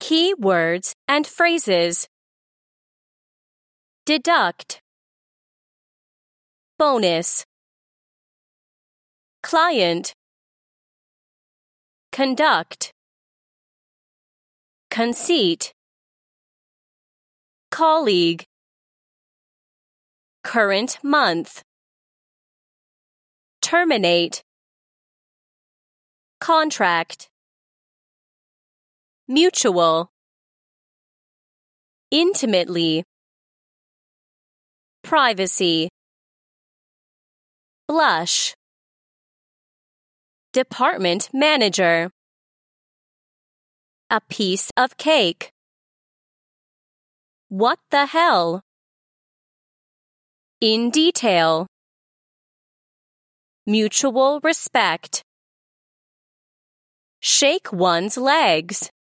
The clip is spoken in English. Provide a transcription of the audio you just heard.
Key words and phrases. Deduct. Bonus. Client. Conduct. Conceit. Colleague. Current month. Terminate. Contract. Mutual. Intimately. Privacy. Blush. Department manager. A piece of cake. What the hell? In detail. Mutual respect. Shake one's legs.